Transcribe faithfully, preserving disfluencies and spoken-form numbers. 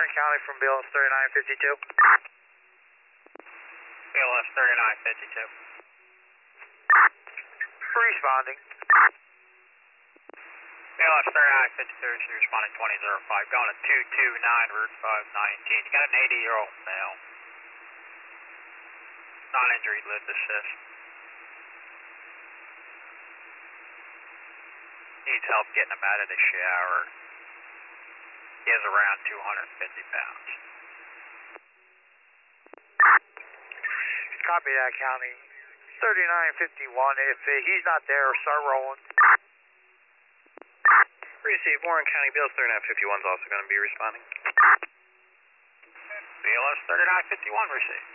Warren County from B L S thirty-nine fifty-two. B L S thirty-nine fifty-two. Responding. B L S thirty-nine fifty-two, she responding twenty oh five, going to two two nine, Route five nineteen. You got an eighty-year-old male. Non-injury lift assist. Needs help getting him out of the shower. He is around two hundred fifty pounds. Copy that, County. thirty-nine fifty-one. If uh, he's not there, start rolling. Receive. Warren County B L S thirty-nine fifty-one is also going to be responding. B L S thirty-nine fifty-one, receive.